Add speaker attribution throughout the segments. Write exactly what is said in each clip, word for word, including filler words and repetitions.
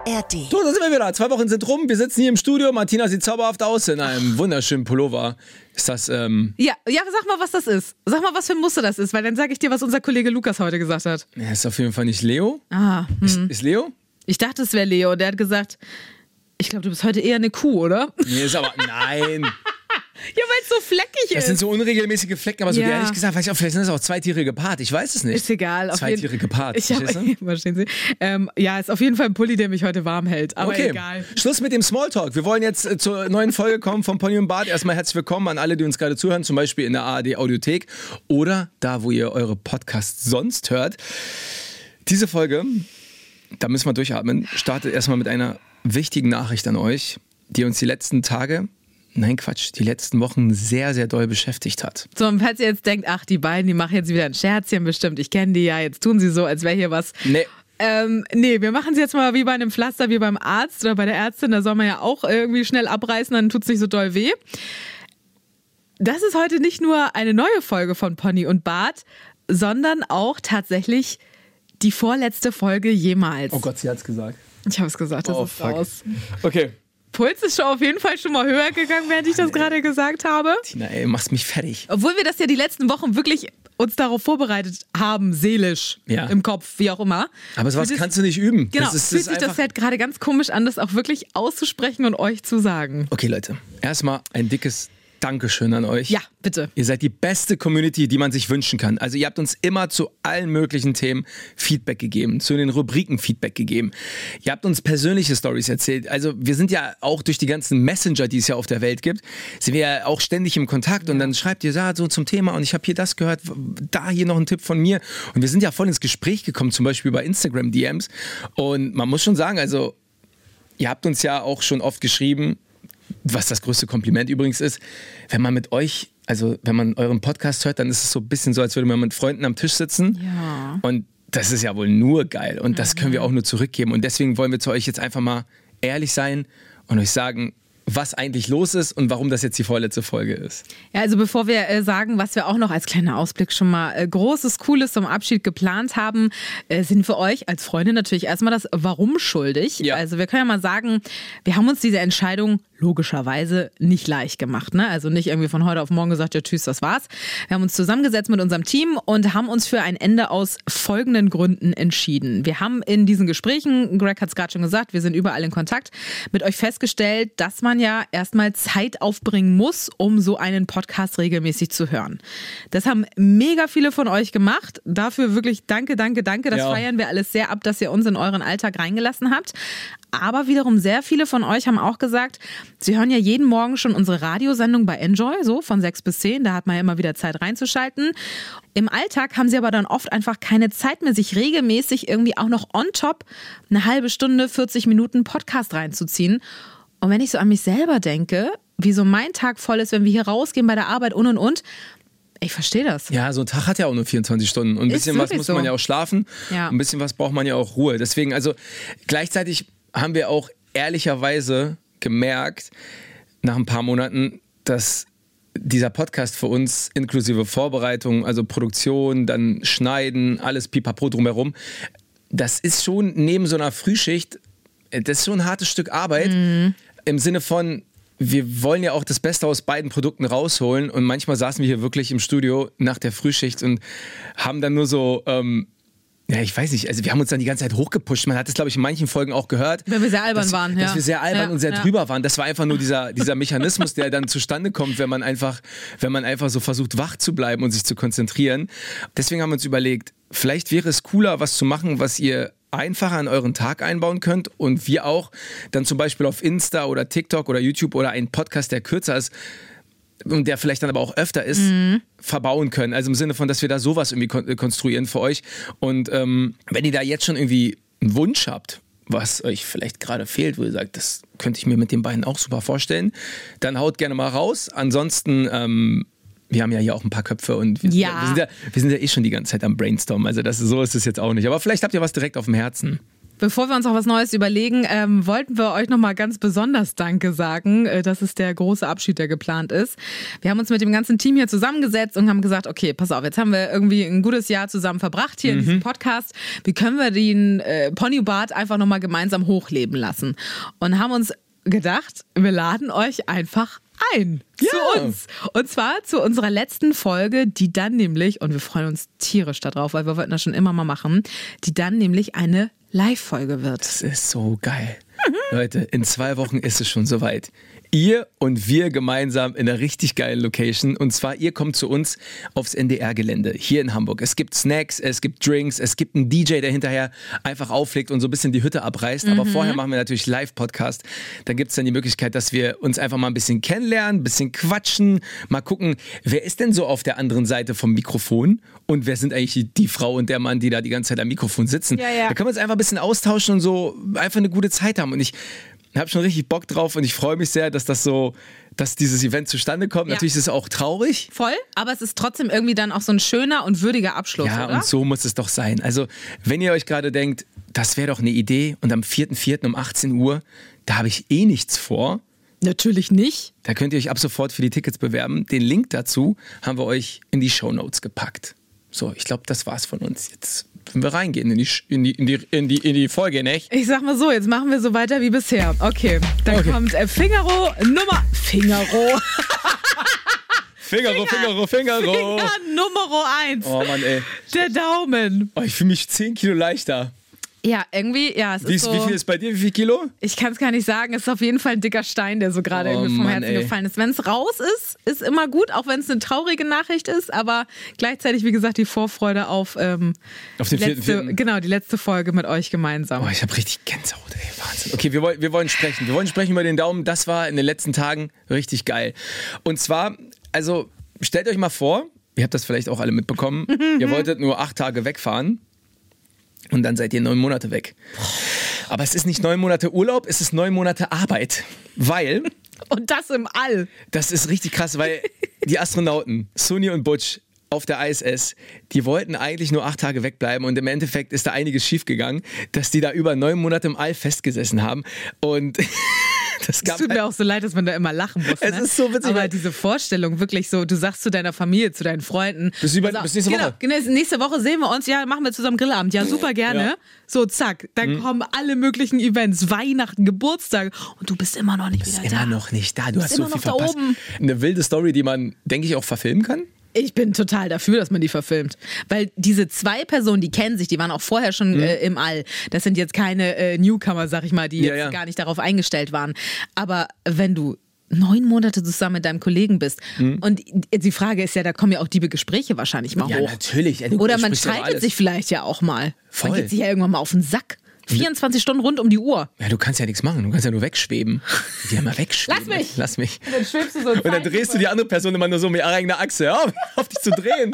Speaker 1: R D.
Speaker 2: So, da sind wir wieder. Zwei Wochen sind rum. Wir sitzen hier im Studio. Martina sieht zauberhaft aus in einem wunderschönen Pullover. Ist das, ähm...
Speaker 3: Ja, ja, sag mal, was das ist. Sag mal, was für ein Muster das ist, weil dann sage ich dir, was unser Kollege Lukas heute gesagt hat.
Speaker 2: Ja, ist auf jeden Fall nicht Leo.
Speaker 3: Ah, hm.
Speaker 2: Ist, ist Leo?
Speaker 3: Ich dachte, es wäre Leo. Der hat gesagt, ich glaube, du bist heute eher eine Kuh, oder?
Speaker 2: Nee, ist aber... Nein.
Speaker 3: Ja, weil es so fleckig ist.
Speaker 2: Das sind so unregelmäßige Flecken, aber so
Speaker 3: Ja.
Speaker 2: ehrlich gesagt, weiß ich auch, vielleicht sind das auch zwei Tiere gepaart. Ich weiß es nicht.
Speaker 3: Ist egal. Auf
Speaker 2: Zwei
Speaker 3: jeden-
Speaker 2: Tiere gepaart.
Speaker 3: Ich hab,
Speaker 2: verstehst du?
Speaker 3: verstehen Sie? Ähm, ja, ist auf jeden Fall ein Pulli, der mich heute warm hält. Aber
Speaker 2: Okay,
Speaker 3: egal.
Speaker 2: Schluss mit dem Smalltalk. Wir wollen jetzt äh, zur neuen Folge kommen von Pony und Bart. Erstmal herzlich willkommen an alle, die uns gerade zuhören, zum Beispiel in der A R D Audiothek oder da, wo ihr eure Podcasts sonst hört. Diese Folge, da müssen wir durchatmen, startet erstmal mit einer wichtigen Nachricht an euch, die uns die letzten Tage, nein Quatsch, die letzten Wochen sehr, sehr doll beschäftigt hat.
Speaker 3: So, und falls ihr jetzt denkt, ach, die beiden, die machen jetzt wieder ein Scherzchen bestimmt, ich kenne die ja, jetzt tun sie so, als wäre hier was.
Speaker 2: Nee.
Speaker 3: Ähm, nee, wir machen es jetzt mal wie bei einem Pflaster, wie beim Arzt oder bei der Ärztin, da soll man ja auch irgendwie schnell abreißen, dann tut es nicht so doll weh. Das ist heute nicht nur eine neue Folge von Pony und Bart, sondern auch tatsächlich die vorletzte Folge jemals.
Speaker 2: Oh Gott, sie hat's gesagt.
Speaker 3: Ich habe es gesagt, das
Speaker 2: Oh,
Speaker 3: ist
Speaker 2: fuck.
Speaker 3: raus.
Speaker 2: Okay.
Speaker 3: Puls ist schon auf jeden Fall schon mal höher gegangen, während ich das gerade gesagt habe.
Speaker 2: Tina, ey, machst mich fertig.
Speaker 3: Obwohl wir das ja die letzten Wochen wirklich uns darauf vorbereitet haben, seelisch,
Speaker 2: Ja.
Speaker 3: im Kopf, wie auch immer.
Speaker 2: Aber sowas
Speaker 3: Fühlt es-
Speaker 2: kannst du nicht üben.
Speaker 3: Genau,
Speaker 2: das ist,
Speaker 3: fühlt
Speaker 2: das
Speaker 3: sich
Speaker 2: ist
Speaker 3: das
Speaker 2: einfach...
Speaker 3: halt gerade ganz komisch an, das auch wirklich auszusprechen und euch zu sagen.
Speaker 2: Okay, Leute, erstmal ein dickes Dankeschön an euch.
Speaker 3: Ja, bitte.
Speaker 2: Ihr seid die beste Community, die man sich wünschen kann. Also ihr habt uns immer zu allen möglichen Themen Feedback gegeben, zu den Rubriken Feedback gegeben. Ihr habt uns persönliche Stories erzählt. Also wir sind ja auch durch die ganzen Messenger, die es ja auf der Welt gibt, sind wir ja auch ständig im Kontakt und dann schreibt ihr ja, so zum Thema und ich habe hier das gehört, da hier noch ein Tipp von mir. Und wir sind ja voll ins Gespräch gekommen, zum Beispiel bei Instagram D Ms. Und man muss schon sagen, also ihr habt uns ja auch schon oft geschrieben, was das größte Kompliment übrigens ist, wenn man mit euch, also wenn man euren Podcast hört, dann ist es so ein bisschen so, als würde man mit Freunden am Tisch sitzen.
Speaker 3: Ja.
Speaker 2: Und das ist ja wohl nur geil. Und das können wir auch nur zurückgeben. Und deswegen wollen wir zu euch jetzt einfach mal ehrlich sein und euch sagen, was eigentlich los ist und warum das jetzt die vorletzte Folge ist.
Speaker 3: Ja, also bevor wir äh, sagen, was wir auch noch als kleiner Ausblick schon mal äh, Großes, Cooles zum Abschied geplant haben, äh, sind für euch als Freunde natürlich erstmal das Warum schuldig.
Speaker 2: Ja.
Speaker 3: Also wir können ja mal sagen, wir haben uns diese Entscheidung logischerweise nicht leicht gemacht. Ne? Also nicht irgendwie von heute auf morgen gesagt, ja tschüss, das war's. Wir haben uns zusammengesetzt mit unserem Team und haben uns für ein Ende aus folgenden Gründen entschieden. Wir haben in diesen Gesprächen, Greg hat es gerade schon gesagt, wir sind überall in Kontakt, mit euch festgestellt, dass man ja erstmal Zeit aufbringen muss, um so einen Podcast regelmäßig zu hören. Das haben mega viele von euch gemacht. Dafür wirklich danke, danke, danke. Das
Speaker 2: Ja.
Speaker 3: feiern wir alles sehr ab, dass ihr uns in euren Alltag reingelassen habt. Aber wiederum sehr viele von euch haben auch gesagt, sie hören ja jeden Morgen schon unsere Radiosendung bei Enjoy, so von sechs bis zehn. Da hat man ja immer wieder Zeit reinzuschalten. Im Alltag haben sie aber dann oft einfach keine Zeit mehr, sich regelmäßig irgendwie auch noch on top eine halbe Stunde, vierzig Minuten Podcast reinzuziehen. Und wenn ich so an mich selber denke, wie so mein Tag voll ist, wenn wir hier rausgehen bei der Arbeit und und und, ich verstehe das.
Speaker 2: Ja, so ein Tag hat ja auch nur vierundzwanzig Stunden. Und ein
Speaker 3: Ist
Speaker 2: bisschen was
Speaker 3: wirklich
Speaker 2: muss
Speaker 3: so.
Speaker 2: man ja auch schlafen.
Speaker 3: Ja.
Speaker 2: Ein bisschen was braucht man ja auch Ruhe. Deswegen, also gleichzeitig haben wir auch ehrlicherweise gemerkt, nach ein paar Monaten, dass dieser Podcast für uns inklusive Vorbereitung, also Produktion, dann Schneiden, alles pipapo drumherum, das ist schon neben so einer Frühschicht, das ist schon ein hartes Stück Arbeit.
Speaker 3: Mhm.
Speaker 2: Im Sinne von, wir wollen ja auch das Beste aus beiden Produkten rausholen und manchmal saßen wir hier wirklich im Studio nach der Frühschicht und haben dann nur so, ähm, ja, ich weiß nicht, also wir haben uns dann die ganze Zeit hochgepusht. Man hat es, glaube ich, in manchen Folgen auch gehört.
Speaker 3: Wenn wir sehr albern
Speaker 2: dass,
Speaker 3: waren,
Speaker 2: Dass
Speaker 3: ja.
Speaker 2: wir sehr albern
Speaker 3: Ja,
Speaker 2: und sehr
Speaker 3: ja.
Speaker 2: drüber waren. Das war einfach nur dieser, dieser Mechanismus, der dann zustande kommt, wenn man einfach, wenn man einfach so versucht, wach zu bleiben und sich zu konzentrieren. Deswegen haben wir uns überlegt, vielleicht wäre es cooler, was zu machen, was ihr einfacher in euren Tag einbauen könnt und wir auch dann zum Beispiel auf Insta oder TikTok oder YouTube oder einen Podcast, der kürzer ist und der vielleicht dann aber auch öfter ist, mhm. verbauen können. Also im Sinne von, dass wir da sowas irgendwie kon- konstruieren für euch. Und ähm, wenn ihr da jetzt schon irgendwie einen Wunsch habt, was euch vielleicht gerade fehlt, wo ihr sagt, das könnte ich mir mit den beiden auch super vorstellen, dann haut gerne mal raus. Ansonsten ähm, wir haben ja hier auch ein paar Köpfe und wir sind ja. Ja, wir, sind ja, wir sind ja eh schon die ganze Zeit am Brainstormen. Also das, so ist es jetzt auch nicht. Aber vielleicht habt ihr was direkt auf dem Herzen.
Speaker 3: bevor wir uns auch was Neues überlegen, ähm, wollten wir euch nochmal ganz besonders Danke sagen. Äh, das ist der große Abschied, der geplant ist. Wir haben uns mit dem ganzen Team hier zusammengesetzt und haben gesagt, okay, pass auf, jetzt haben wir irgendwie ein gutes Jahr zusammen verbracht hier mhm. in diesem Podcast. Wie können wir den äh, Ponybart einfach nochmal gemeinsam hochleben lassen? Und haben uns gedacht, wir laden euch einfach ein ja. zu uns. Und zwar zu unserer letzten Folge, die dann nämlich, und wir freuen uns tierisch darauf, weil wir wollten das schon immer mal machen, die dann nämlich eine Live-Folge wird.
Speaker 2: Das ist so geil. Mhm. Leute, in zwei Wochen ist es schon soweit. Ihr und wir gemeinsam in einer richtig geilen Location. Und zwar, ihr kommt zu uns aufs N D R-Gelände hier in Hamburg. Es gibt Snacks, es gibt Drinks, es gibt einen D J, der hinterher einfach auflegt und so ein bisschen die Hütte abreißt. Mhm. Aber vorher machen wir natürlich Live-Podcast. Dann gibt es dann die Möglichkeit, dass wir uns einfach mal ein bisschen kennenlernen, ein bisschen quatschen, mal gucken, wer ist denn so auf der anderen Seite vom Mikrofon und wer sind eigentlich die, die Frau und der Mann, die da die ganze Zeit am Mikrofon sitzen. Ja, ja. Da können wir uns einfach ein bisschen austauschen und so einfach eine gute Zeit haben. Und ich habe schon richtig Bock drauf und ich freue mich sehr, dass das so, dass dieses Event zustande kommt. Ja. Natürlich ist es auch traurig.
Speaker 3: Voll, aber es ist trotzdem irgendwie dann auch so ein schöner und würdiger Abschluss,
Speaker 2: ja,
Speaker 3: oder?
Speaker 2: Und so muss es doch sein. Also, wenn ihr euch gerade denkt, das wäre doch eine Idee und am vierten vierten um achtzehn Uhr, da habe ich eh nichts vor.
Speaker 3: Natürlich nicht.
Speaker 2: Da könnt ihr euch ab sofort für die Tickets bewerben. Den Link dazu haben wir euch in die Shownotes gepackt. So, ich glaube, das war's von uns jetzt. Wenn wir reingehen in die, in, die, in, die, in, die, in die Folge, nicht?
Speaker 3: Ich sag mal so, jetzt machen wir so weiter wie bisher. Okay, dann okay. kommt äh, Fingaro Nummer... Fingaro.
Speaker 2: Fingaro, Fingaro, Fingaro.
Speaker 3: Finger Nummer eins.
Speaker 2: Oh Mann, ey.
Speaker 3: Der Daumen.
Speaker 2: Oh, ich fühle mich zehn Kilo leichter.
Speaker 3: Ja, irgendwie, ja. Es
Speaker 2: wie,
Speaker 3: ist so,
Speaker 2: wie viel ist bei dir? Wie viel Kilo?
Speaker 3: Ich kann es gar nicht sagen. Es ist auf jeden Fall ein dicker Stein, der so gerade oh, irgendwie vom Mann, Herzen ey. gefallen ist. Wenn es raus ist, ist immer gut, auch wenn es eine traurige Nachricht ist. Aber gleichzeitig, wie gesagt, die Vorfreude auf, ähm,
Speaker 2: auf den
Speaker 3: letzte,
Speaker 2: vierten, vierten.
Speaker 3: Genau, die letzte Folge mit euch gemeinsam.
Speaker 2: Oh, ich habe richtig Gänsehaut, ey. Wahnsinn. Okay, wir wollen, wir wollen sprechen. Wir wollen sprechen über den Daumen. Das war in den letzten Tagen richtig geil. Und zwar, also, stellt euch mal vor, ihr habt das vielleicht auch alle mitbekommen, ihr wolltet nur acht Tage wegfahren. Und dann seid ihr neun Monate weg. Aber es ist nicht neun Monate Urlaub, es ist neun Monate Arbeit. Weil...
Speaker 3: Und das im All.
Speaker 2: Das ist richtig krass, weil die Astronauten, Suni und Butch auf der I S S, die wollten eigentlich nur acht Tage wegbleiben und im Endeffekt ist da einiges schiefgegangen, dass die da über neun Monate im All festgesessen haben. Und...
Speaker 3: Es tut mir auch so leid, dass man da immer lachen muss.
Speaker 2: Es
Speaker 3: ne?
Speaker 2: ist so witzig.
Speaker 3: Aber diese Vorstellung, wirklich so, du sagst zu deiner Familie, zu deinen Freunden.
Speaker 2: Bis, über, also, bis nächste Woche.
Speaker 3: Genau, nächste Woche sehen wir uns, ja, machen wir zusammen Grillabend. Ja, super gerne. Ja. So, zack, dann mhm. kommen alle möglichen Events, Weihnachten, Geburtstag und du bist immer noch nicht
Speaker 2: wieder da.
Speaker 3: Du
Speaker 2: bist immer noch nicht da, du, du hast so viel verpasst.
Speaker 3: Oben.
Speaker 2: Eine wilde Story, die man, denke ich, auch verfilmen kann.
Speaker 3: Ich bin total dafür, dass man die verfilmt. Weil diese zwei Personen, die kennen sich, die waren auch vorher schon mhm. äh, im All. Das sind jetzt keine äh, Newcomer, sag ich mal, die
Speaker 2: ja,
Speaker 3: jetzt
Speaker 2: ja.
Speaker 3: gar nicht darauf eingestellt waren. Aber wenn du neun Monate zusammen mit deinem Kollegen bist mhm. und die Frage ist ja, da kommen ja auch diebe Gespräche wahrscheinlich mal
Speaker 2: ja,
Speaker 3: hoch.
Speaker 2: Ja, natürlich. Ja,
Speaker 3: Oder man streitet sich vielleicht ja auch mal.
Speaker 2: Voll.
Speaker 3: Man geht sich ja irgendwann mal auf den Sack. vierundzwanzig Stunden rund um die Uhr.
Speaker 2: Ja, du kannst ja nichts machen, du kannst ja nur wegschweben. Die ja mal wegschweben.
Speaker 3: Lass mich!
Speaker 2: Lass mich.
Speaker 3: Und dann schwebst du so.
Speaker 2: Und dann drehst du die andere Person immer nur so mit ihrer eigenen Achse, ja, auf dich zu drehen.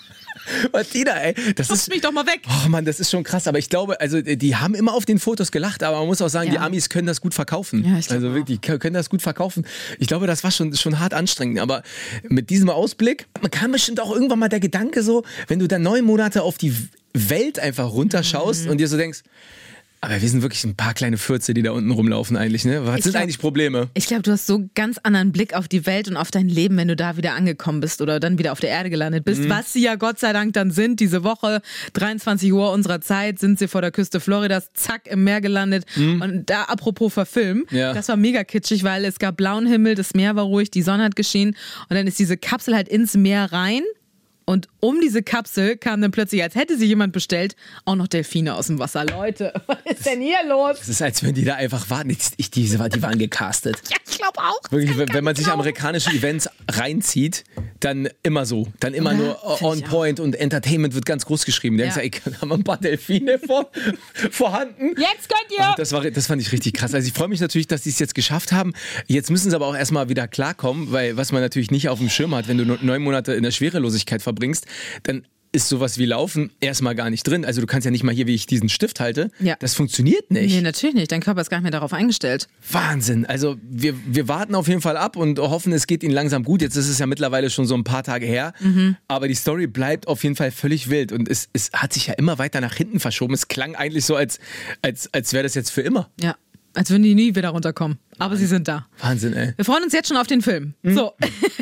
Speaker 2: Martina, ey, das
Speaker 3: Schubst
Speaker 2: ist
Speaker 3: mich doch mal weg.
Speaker 2: Oh Mann, das ist schon krass. Aber ich glaube, also die haben immer auf den Fotos gelacht, aber man muss auch sagen,
Speaker 3: ja.
Speaker 2: die Amis können das gut verkaufen.
Speaker 3: Ja, ich
Speaker 2: also wirklich, die können das gut verkaufen. Ich glaube, das war schon, schon hart anstrengend. Aber mit diesem Ausblick, man kann bestimmt auch irgendwann mal der Gedanke so, wenn du dann neun Monate auf die Welt einfach runterschaust mhm. und dir so denkst, aber wir sind wirklich ein paar kleine Fürze, die da unten rumlaufen eigentlich, ne? Was ich sind glaub, eigentlich Probleme?
Speaker 3: Ich glaube, du hast so einen ganz anderen Blick auf die Welt und auf dein Leben, wenn du da wieder angekommen bist oder dann wieder auf der Erde gelandet bist. Mhm. Was sie ja Gott sei Dank dann sind. Diese Woche, dreiundzwanzig Uhr unserer Zeit, sind sie vor der Küste Floridas, zack, im Meer gelandet. Mhm. Und da, apropos verfilmen, ja. das war mega kitschig, weil es gab blauen Himmel, das Meer war ruhig, die Sonne hat geschienen und dann ist diese Kapsel halt ins Meer rein. Und um diese Kapsel kam dann plötzlich, als hätte sie jemand bestellt, auch noch Delfine aus dem Wasser. Leute, was ist denn hier los?
Speaker 2: Das ist, als wenn die da einfach warten. Ich, ich, diese, die waren gecastet.
Speaker 3: Ja, ich glaube auch.
Speaker 2: Wirklich, wenn, wenn man sich amerikanische Events reinzieht, dann immer so. Dann immer ja, nur on point und Entertainment wird ganz groß geschrieben. Da ja. ich, haben wir ein paar Delfine vor, vorhanden.
Speaker 3: Jetzt könnt ihr!
Speaker 2: Das, war, das fand ich richtig krass. Also ich freue mich natürlich, dass sie es jetzt geschafft haben. Jetzt müssen sie aber auch erstmal wieder klarkommen, weil was man natürlich nicht auf dem Schirm hat, wenn du neun Monate in der Schwerelosigkeit verbringst, dann ist sowas wie Laufen erstmal gar nicht drin. Also du kannst ja nicht mal hier, wie ich diesen Stift halte.
Speaker 3: Ja.
Speaker 2: Das funktioniert nicht.
Speaker 3: Nee, natürlich nicht. Dein Körper ist gar nicht mehr darauf eingestellt.
Speaker 2: Wahnsinn. Also wir, wir warten auf jeden Fall ab und hoffen, es geht ihnen langsam gut. Jetzt ist es ja mittlerweile schon so ein paar Tage her. Mhm. Aber die Story bleibt auf jeden Fall völlig wild. Und es, es hat sich ja immer weiter nach hinten verschoben. Es klang eigentlich so, als, als, als wäre das jetzt für immer.
Speaker 3: Ja. Als würden die nie wieder runterkommen. Aber Wahnsinn. Sie sind da.
Speaker 2: Wahnsinn, ey.
Speaker 3: Wir freuen uns jetzt schon auf den Film. Mhm. So.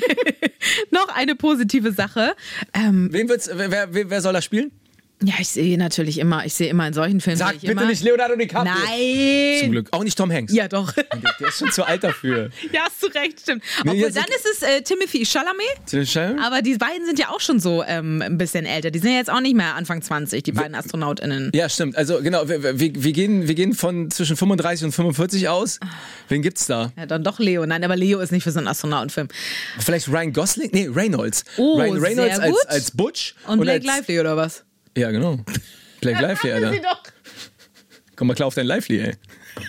Speaker 3: Noch eine positive Sache.
Speaker 2: Ähm, Wen wird's, wer, wer, wer soll das spielen?
Speaker 3: Ja, ich sehe natürlich immer, ich sehe immer in solchen Filmen.
Speaker 2: Sag bitte
Speaker 3: immer,
Speaker 2: nicht Leonardo DiCaprio.
Speaker 3: Nein.
Speaker 2: Zum Glück. Auch nicht Tom Hanks.
Speaker 3: Ja, doch.
Speaker 2: Der, der ist schon zu alt dafür.
Speaker 3: Ja, hast du recht, stimmt.
Speaker 2: Nee,
Speaker 3: Obwohl, dann ist es äh, Timothy Chalamet.
Speaker 2: Chalamet.
Speaker 3: Aber die beiden sind ja auch schon so ähm, ein bisschen älter. Die sind ja jetzt auch nicht mehr Anfang zwanzig, die beiden AstronautInnen.
Speaker 2: Ja, stimmt. Also genau, wir, wir, wir, gehen, wir gehen von zwischen fünfunddreißig und fünfundvierzig aus. Wen gibt's da?
Speaker 3: Ja, dann doch Leo. Nein, aber Leo ist nicht für so einen Astronautenfilm.
Speaker 2: Vielleicht Ryan Gosling? Nee, Reynolds.
Speaker 3: Oh,
Speaker 2: Ryan Reynolds
Speaker 3: sehr gut.
Speaker 2: als, als Butch.
Speaker 3: Und Blake
Speaker 2: als,
Speaker 3: Lively oder was?
Speaker 2: Ja, genau. Blake Lively, Alter.
Speaker 3: Sie doch.
Speaker 2: Komm mal klar auf dein Lively, ey.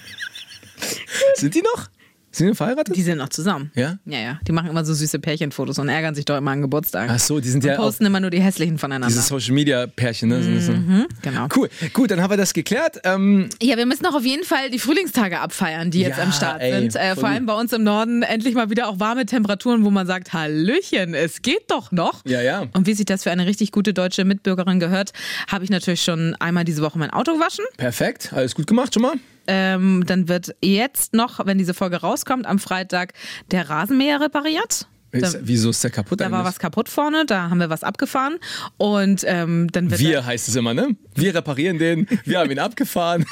Speaker 2: Sind die noch? Sind die verheiratet?
Speaker 3: Die sind noch zusammen.
Speaker 2: Ja?
Speaker 3: Ja, ja. Die machen immer so süße Pärchenfotos und ärgern sich doch immer an Geburtstagen.
Speaker 2: Ach so, die sind
Speaker 3: und
Speaker 2: ja
Speaker 3: posten immer nur die hässlichen voneinander.
Speaker 2: Diese Social-Media-Pärchen, ne?
Speaker 3: Mhm, genau.
Speaker 2: Cool, gut, dann haben wir das geklärt. Ähm
Speaker 3: ja, wir müssen auch auf jeden Fall die Frühlingstage abfeiern, die jetzt
Speaker 2: ja,
Speaker 3: am Start
Speaker 2: ey,
Speaker 3: sind. Äh, vor allem bei uns im Norden endlich mal wieder auch warme Temperaturen, wo man sagt, Hallöchen, es geht doch noch.
Speaker 2: Ja, ja.
Speaker 3: Und wie sich das für eine richtig gute deutsche Mitbürgerin gehört, habe ich natürlich schon einmal diese Woche mein Auto gewaschen.
Speaker 2: Perfekt, alles gut gemacht schon mal.
Speaker 3: Ähm, dann wird jetzt noch, wenn diese Folge rauskommt, am Freitag der Rasenmäher repariert.
Speaker 2: Ist,
Speaker 3: Da,
Speaker 2: wieso ist der kaputt
Speaker 3: da
Speaker 2: eigentlich?
Speaker 3: war was kaputt vorne, da haben wir was abgefahren. Und ähm, dann wird
Speaker 2: Wir heißt es immer, ne? Wir reparieren den, wir haben ihn abgefahren.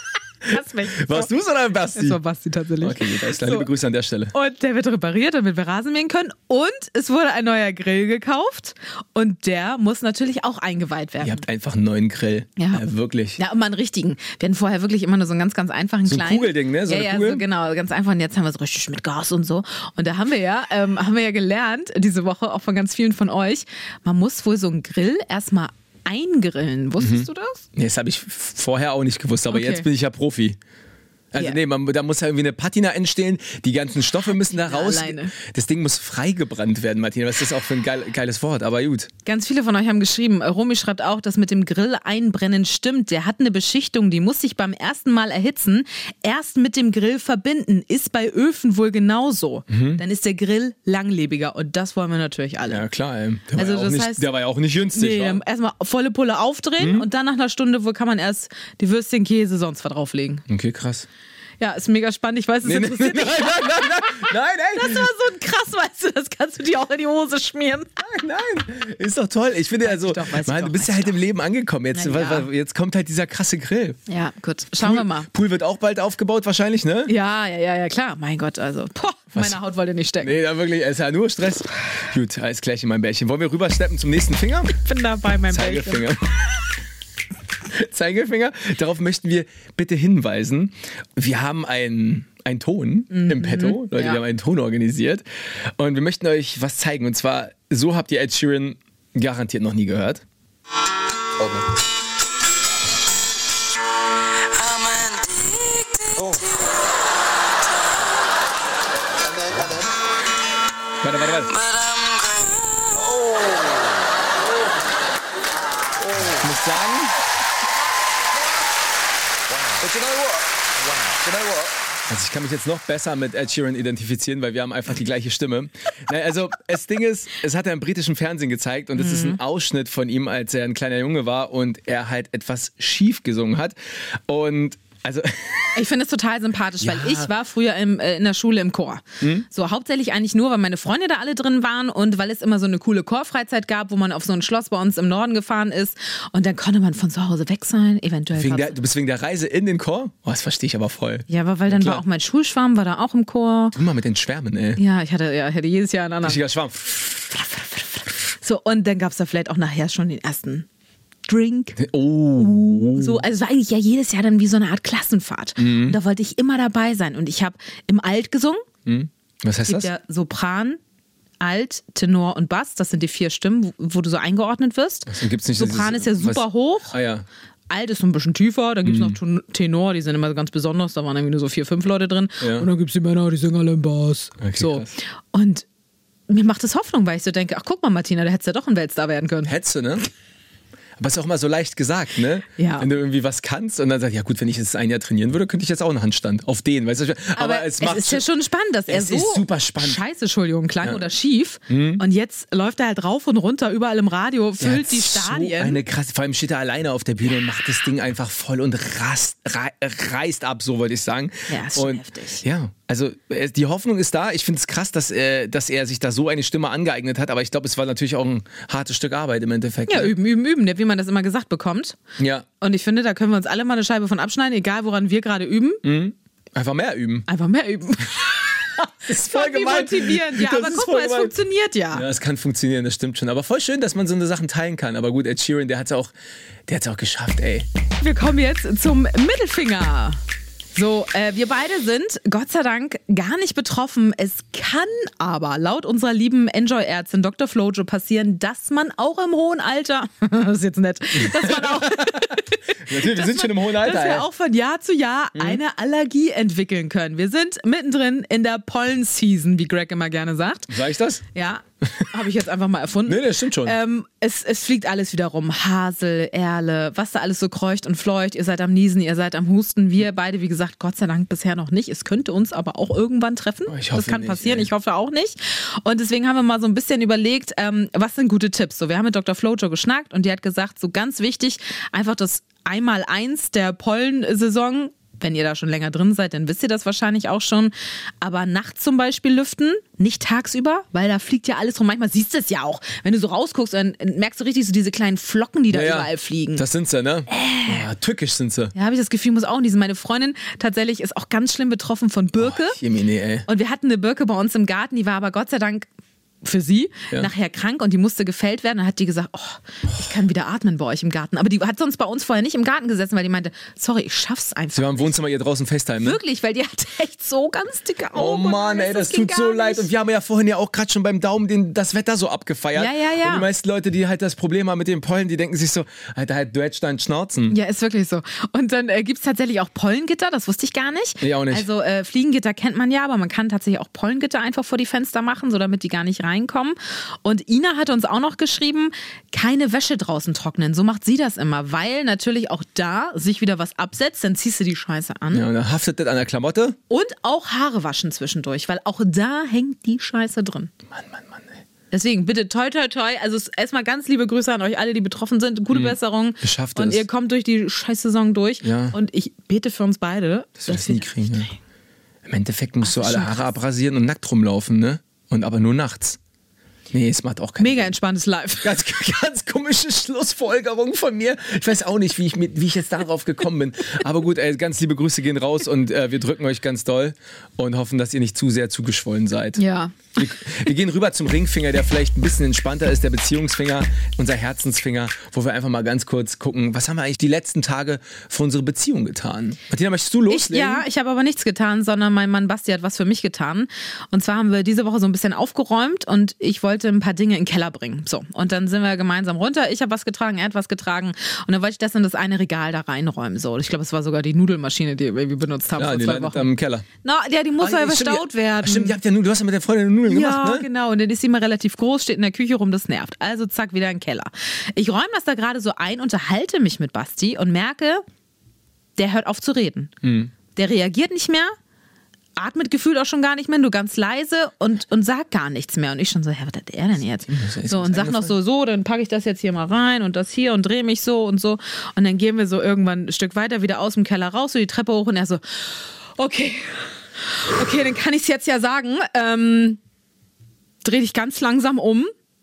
Speaker 3: Lass mich.
Speaker 2: Warst du's oder Basti?
Speaker 3: Das war Basti tatsächlich.
Speaker 2: Okay, gut, alles klar.
Speaker 3: So.
Speaker 2: Liebe Grüße an der Stelle.
Speaker 3: Und der wird repariert, damit wir Rasen mähen können. Und es wurde ein neuer Grill gekauft. Und der muss natürlich auch eingeweiht werden.
Speaker 2: Ihr habt einfach einen neuen Grill.
Speaker 3: Ja.
Speaker 2: ja wirklich.
Speaker 3: Ja, und mal einen richtigen. Wir hatten vorher wirklich immer nur so einen ganz, ganz einfachen
Speaker 2: So ein
Speaker 3: kleinen.
Speaker 2: Kugelding, ne? So
Speaker 3: ja,
Speaker 2: eine
Speaker 3: ja,
Speaker 2: Kugel?
Speaker 3: so genau, ganz einfach. Und jetzt haben wir es richtig mit Gas und so. Und da haben wir ja, ähm, haben wir ja gelernt, diese Woche auch von ganz vielen von euch, man muss wohl so einen Grill erstmal eingrillen. Wusstest mhm. du das?
Speaker 2: Nee, das habe ich vorher auch nicht gewusst, aber
Speaker 3: Okay.
Speaker 2: jetzt bin ich ja Profi. Also
Speaker 3: Ja.
Speaker 2: nee, man, da muss ja irgendwie eine Patina entstehen, die ganzen Stoffe müssen da
Speaker 3: Patina
Speaker 2: raus.
Speaker 3: alleine.
Speaker 2: Das Ding muss freigebrannt werden, Martina. Was ist das auch für ein geil, geiles Wort, aber gut.
Speaker 3: Ganz viele von euch haben geschrieben, Romy schreibt auch, dass mit dem Grill einbrennen stimmt. Der hat eine Beschichtung, die muss sich beim ersten Mal erhitzen, erst mit dem Grill verbinden. Ist bei Öfen wohl genauso. Mhm. Dann ist der Grill langlebiger und das wollen wir natürlich alle.
Speaker 2: Ja klar, ey. Der,
Speaker 3: Also
Speaker 2: war, ja auch
Speaker 3: das
Speaker 2: nicht,
Speaker 3: heißt-
Speaker 2: der war ja auch nicht günstig.
Speaker 3: Nee,
Speaker 2: wa?
Speaker 3: dann erstmal volle Pulle aufdrehen
Speaker 2: Mhm.
Speaker 3: und dann nach einer Stunde wo kann man erst die Würstchen, Käse, sonst was drauflegen.
Speaker 2: Okay, krass.
Speaker 3: Ja, ist mega spannend. Ich weiß, es
Speaker 2: Nee, nee,
Speaker 3: interessiert
Speaker 2: nein,
Speaker 3: dich.
Speaker 2: nein, nein, nein, nein, ey.
Speaker 3: Das war so ein krass, weißt du, das kannst du dir auch in die Hose schmieren.
Speaker 2: Nein, nein, ist doch toll. Ich finde also,
Speaker 3: ich doch, weiß ich
Speaker 2: Mann,
Speaker 3: doch,
Speaker 2: du bist
Speaker 3: weiß
Speaker 2: ja
Speaker 3: ich
Speaker 2: halt
Speaker 3: doch.
Speaker 2: im Leben angekommen. Jetzt,
Speaker 3: Na ja.
Speaker 2: weil- weil- jetzt kommt halt dieser krasse Grill.
Speaker 3: Ja, gut. Schauen
Speaker 2: Pool,
Speaker 3: wir mal.
Speaker 2: Pool wird auch bald aufgebaut wahrscheinlich, ne?
Speaker 3: Ja, ja, ja, ja, klar. Mein Gott, also, boah, meine Haut wollte nicht stecken.
Speaker 2: Nee, da wirklich, es ist ja nur Stress. Gut, alles klärchen, mein Bärchen. Wollen wir rübersteppen zum nächsten Finger?
Speaker 3: Ich bin dabei, mein Bällchen.
Speaker 2: Zeigefinger. Zeigefinger. Darauf möchten wir bitte hinweisen. Wir haben einen, einen Ton
Speaker 3: Mhm.
Speaker 2: im Petto. Leute,
Speaker 3: ja.
Speaker 2: wir haben einen Ton organisiert. Und wir möchten euch was zeigen. Und zwar, so habt ihr Ed Sheeran garantiert noch nie gehört.
Speaker 1: Okay. Oh. And then, and then.
Speaker 2: Warte, warte, warte. Ich muss sagen,
Speaker 1: But you know what? Wow. You know what?
Speaker 2: also ich kann mich jetzt noch besser mit Ed Sheeran identifizieren, weil wir haben einfach die gleiche Stimme. Nein, also das Ding ist, es hat er im britischen Fernsehen gezeigt und es ist ein Ausschnitt von ihm, als er ein kleiner Junge war und er halt etwas schief gesungen hat. Und also
Speaker 3: Ich finde es total sympathisch,
Speaker 2: Ja.
Speaker 3: weil ich war früher im, äh, in der Schule im Chor.
Speaker 2: Hm?
Speaker 3: So hauptsächlich eigentlich nur, weil meine Freunde da alle drin waren und weil es immer so eine coole Chorfreizeit gab, wo man auf so ein Schloss bei uns im Norden gefahren ist und dann konnte man von zu Hause weg sein, eventuell.
Speaker 2: wegen
Speaker 3: gab's-
Speaker 2: der, du bist wegen der Reise in den Chor? Oh, das verstehe ich aber voll.
Speaker 3: ja, aber weil dann
Speaker 2: klar.
Speaker 3: war auch mein Schulschwarm, war da auch im Chor.
Speaker 2: Du mal mit den Schwärmen, ey.
Speaker 3: Ja, ich hatte, ja, ich hatte jedes Jahr einen anderen.
Speaker 2: Richtiger Schwarm.
Speaker 3: So, und dann gab es da vielleicht auch nachher schon den ersten Drink.
Speaker 2: Oh.
Speaker 3: So, also es war eigentlich ja jedes Jahr dann wie so eine Art Klassenfahrt. Und da wollte ich immer dabei sein. Und ich habe im Alt gesungen.
Speaker 2: Was heißt
Speaker 3: Es gibt
Speaker 2: das?
Speaker 3: ja Sopran, Alt, Tenor und Bass. Das sind die vier Stimmen, wo, wo du so eingeordnet wirst.
Speaker 2: Also gibt's nicht
Speaker 3: Sopran
Speaker 2: dieses-
Speaker 3: ist ja super
Speaker 2: was-
Speaker 3: hoch.
Speaker 2: Ah ja.
Speaker 3: Alt ist so ein bisschen tiefer, dann gibt es noch Ton- Tenor, die sind immer ganz besonders, da waren irgendwie nur so vier, fünf Leute drin.
Speaker 2: Ja.
Speaker 3: Und dann gibt es die Männer, die singen alle im Bass.
Speaker 2: Okay,
Speaker 3: so.
Speaker 2: krass.
Speaker 3: Und mir macht das Hoffnung, weil ich so denke, ach guck mal Martina, da hättest du ja doch ein Weltstar werden können.
Speaker 2: Hetze, ne? Aber ist auch immer so leicht gesagt, ne?
Speaker 3: Ja.
Speaker 2: Wenn du irgendwie was kannst und dann sagst, ja gut, wenn ich jetzt ein Jahr trainieren würde, könnte ich jetzt auch einen Handstand auf den, weißt du? Aber,
Speaker 3: Aber
Speaker 2: es,
Speaker 3: es,
Speaker 2: macht
Speaker 3: ist ja schon spannend, dass er
Speaker 2: es
Speaker 3: so
Speaker 2: ist super spannend.
Speaker 3: scheiße, Entschuldigung, klang
Speaker 2: Ja.
Speaker 3: oder schief. Und jetzt läuft er halt rauf und runter, überall im Radio,
Speaker 2: Der
Speaker 3: füllt
Speaker 2: hat
Speaker 3: die
Speaker 2: so
Speaker 3: Stadien.
Speaker 2: eine krasse, vor allem steht er alleine auf der Bühne und macht das Ding einfach voll und rast, rei, reißt ab, so wollte ich sagen.
Speaker 3: Ja, ist schon
Speaker 2: und,
Speaker 3: heftig.
Speaker 2: Ja, also äh, die Hoffnung ist da. Ich finde es krass, dass, äh, dass er sich da so eine Stimme angeeignet hat, aber ich glaube, es war natürlich auch ein hartes Stück Arbeit im Endeffekt.
Speaker 3: Ja,
Speaker 2: ne?
Speaker 3: üben, üben, üben, wie man das immer gesagt bekommt.
Speaker 2: Ja,
Speaker 3: Und ich finde, da können wir uns alle mal eine Scheibe von abschneiden, egal woran wir gerade üben.
Speaker 2: einfach mehr üben.
Speaker 3: Einfach mehr üben.
Speaker 2: Das ist
Speaker 3: Voll motivierend, ja.
Speaker 2: Das
Speaker 3: Aber
Speaker 2: ist
Speaker 3: guck
Speaker 2: voll
Speaker 3: mal, es
Speaker 2: gemein.
Speaker 3: funktioniert ja.
Speaker 2: Ja, es kann funktionieren, das stimmt schon. Aber voll schön, dass man so eine Sachen teilen kann. Aber gut, Ed Sheeran, der hat es auch, der hat's auch geschafft, ey.
Speaker 3: Wir kommen jetzt zum Mittelfinger. So, äh, wir beide sind Gott sei Dank gar nicht betroffen. Es kann aber laut unserer lieben Enjoy-Ärztin Doktor Flojo passieren, dass man auch im hohen Alter, das ist jetzt nett, dass man auch,
Speaker 2: Natürlich, wir sind schon im hohen Alter,
Speaker 3: dass wir
Speaker 2: ey.
Speaker 3: auch von Jahr zu Jahr eine Allergie entwickeln können. Wir sind mittendrin in der Pollen-Season, wie Greg immer gerne sagt.
Speaker 2: Sag ich das?
Speaker 3: Ja, habe ich jetzt einfach mal erfunden.
Speaker 2: Nee, das stimmt schon.
Speaker 3: Ähm, es, es fliegt alles wieder rum. Hasel, Erle, was da alles so kreucht und fleucht. Ihr seid am Niesen, ihr seid am Husten. Wir beide, wie gesagt, Gott sei Dank bisher noch nicht. Es könnte uns aber auch irgendwann treffen.
Speaker 2: Ich hoffe
Speaker 3: das kann
Speaker 2: nicht,
Speaker 3: passieren,
Speaker 2: ey.
Speaker 3: ich hoffe auch nicht. Und deswegen haben wir mal so ein bisschen überlegt, ähm, was sind gute Tipps? So, wir haben mit Doktor Flojo geschnackt und die hat gesagt, so ganz wichtig, einfach das Einmaleins der Pollensaison. Wenn ihr da schon länger drin seid, dann wisst ihr das wahrscheinlich auch schon. Aber nachts zum Beispiel lüften, nicht tagsüber, weil da fliegt ja alles rum. Manchmal siehst du es ja auch. Wenn du so rausguckst, dann merkst du richtig so diese kleinen Flocken, die da
Speaker 2: Ja, ja.
Speaker 3: überall fliegen.
Speaker 2: Das sind sie, ne? Ja, tückisch sind sie.
Speaker 3: Ja, habe ich das Gefühl, muss auch niesen. Meine Freundin tatsächlich ist auch ganz schlimm betroffen von Birke.
Speaker 2: Oh, Jemine, ey.
Speaker 3: Und wir hatten eine Birke bei uns im Garten, die war aber Gott sei Dank für sie
Speaker 2: Ja.
Speaker 3: nachher krank und die musste gefällt werden. Dann hat die gesagt, oh, ich kann wieder atmen bei euch im Garten. Aber die hat sonst bei uns vorher nicht im Garten gesessen, weil die meinte, sorry, ich schaff's einfach.
Speaker 2: Sie war im Wohnzimmer hier draußen FaceTime, ne?
Speaker 3: Wirklich, weil die hat echt so ganz dicke
Speaker 2: Oh
Speaker 3: Augen.
Speaker 2: Mann,
Speaker 3: und
Speaker 2: ey, das
Speaker 3: ging
Speaker 2: tut so
Speaker 3: gar
Speaker 2: leid.
Speaker 3: nicht.
Speaker 2: Und wir haben ja vorhin ja auch gerade schon beim Daumen den, das Wetter so abgefeiert.
Speaker 3: Ja, ja, ja.
Speaker 2: Und die meisten Leute, die halt das Problem haben mit den Pollen, die denken sich so, Alter, halt, du hättest deinen Schnauzen.
Speaker 3: Ja, ist wirklich so. Und dann äh, gibt es tatsächlich auch Pollengitter, das wusste ich gar nicht.
Speaker 2: Ich auch nicht.
Speaker 3: Also äh, Fliegengitter kennt man ja, aber man kann tatsächlich auch Pollengitter einfach vor die Fenster machen, so damit die gar nicht reinkommen. Und Ina hat uns auch noch geschrieben, keine Wäsche draußen trocknen. So macht sie das immer, weil natürlich auch da sich wieder was absetzt, dann ziehst du die Scheiße an.
Speaker 2: Ja, und dann haftet das an der Klamotte.
Speaker 3: Und auch Haare waschen zwischendurch, weil auch da hängt die Scheiße drin.
Speaker 2: Mann, Mann, Mann, ey.
Speaker 3: Deswegen bitte toi toi toi, also erstmal ganz liebe Grüße an euch alle, die betroffen sind, gute Besserung.
Speaker 2: Ihr schafft
Speaker 3: und
Speaker 2: es.
Speaker 3: ihr kommt durch die Scheißsaison durch.
Speaker 2: Ja.
Speaker 3: Und ich bete für uns beide,
Speaker 2: Dass wir das nie kriegen, ne?
Speaker 3: kriegen.
Speaker 2: Im Endeffekt musst du
Speaker 3: Ach, das ist
Speaker 2: alle
Speaker 3: schon
Speaker 2: Haare
Speaker 3: krass.
Speaker 2: abrasieren und nackt rumlaufen, ne? Und aber nur nachts. Nee, es macht auch keinen
Speaker 3: Mega entspanntes Live.
Speaker 2: Ganz, ganz komische Schlussfolgerung von mir. Ich weiß auch nicht, wie ich, mit, wie ich jetzt darauf gekommen bin. Aber gut, ey, ganz liebe Grüße gehen raus und äh, wir drücken euch ganz doll und hoffen, dass ihr nicht zu sehr zugeschwollen seid.
Speaker 3: Ja.
Speaker 2: Wir, wir gehen rüber zum Ringfinger, der vielleicht ein bisschen entspannter ist, der Beziehungsfinger, unser Herzensfinger, wo wir einfach mal ganz kurz gucken, was haben wir eigentlich die letzten Tage für unsere Beziehung getan? Martina, möchtest du
Speaker 3: Ich,
Speaker 2: loslegen?
Speaker 3: ja, ich habe aber nichts getan, sondern mein Mann Basti hat was für mich getan. Und zwar haben wir diese Woche so ein bisschen aufgeräumt und ich wollte ein paar Dinge in den Keller bringen. So, und dann sind wir gemeinsam runter. Ich habe was getragen, er hat was getragen. Und dann wollte ich das in das eine Regal da reinräumen. So, ich glaube, es war sogar die Nudelmaschine, die wir benutzt haben
Speaker 2: Ja,
Speaker 3: vor
Speaker 2: die
Speaker 3: zwei
Speaker 2: landet
Speaker 3: Wochen.
Speaker 2: am Keller.
Speaker 3: Na, ja, die muss
Speaker 2: Ah,
Speaker 3: ja
Speaker 2: stimmt,
Speaker 3: überstaut
Speaker 2: ja-
Speaker 3: werden.
Speaker 2: Stimmt, ihr habt ja, nu- du hast ja mit der Freundin Nudeln gemacht,
Speaker 3: Ja,
Speaker 2: ne?
Speaker 3: genau. Und dann ist sie immer relativ groß, steht in der Küche rum, das nervt. Also zack, wieder in den Keller. Ich räume das da gerade so ein, unterhalte mich mit Basti und merke, der hört auf zu reden.
Speaker 2: Mhm.
Speaker 3: Der reagiert nicht mehr, atmet gefühlt auch schon gar nicht mehr, nur ganz leise und, und sagt gar nichts mehr. Und ich schon so, hä, was hat er denn jetzt?
Speaker 2: ist
Speaker 3: So,
Speaker 2: was
Speaker 3: und sag noch so, so, dann packe ich das jetzt hier mal rein und das hier und drehe mich so und so. Und dann gehen wir so irgendwann ein Stück weiter wieder aus dem Keller raus, so die Treppe hoch und er so, okay, okay, dann kann ich es jetzt ja sagen. Ähm, dreh dich ganz langsam um.